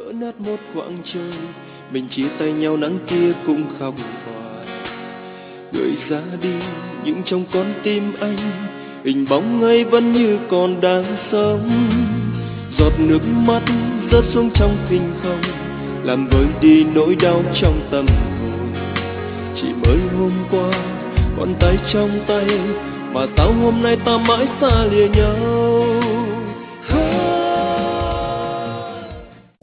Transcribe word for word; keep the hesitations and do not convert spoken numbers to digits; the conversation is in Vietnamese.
vỡ nát một quãng trời, mình chia tay nhau nắng kia cũng khóc hoài. Gửi ra đi những trong con tim anh, hình bóng ấy vẫn như còn đang sống. Giọt nước mắt rớt xuống trong thinh không, làm vơi đi nỗi đau trong tâm hồn. Chỉ mới hôm qua, ngón tay trong tay, mà sao hôm nay ta mãi xa lìa nhau.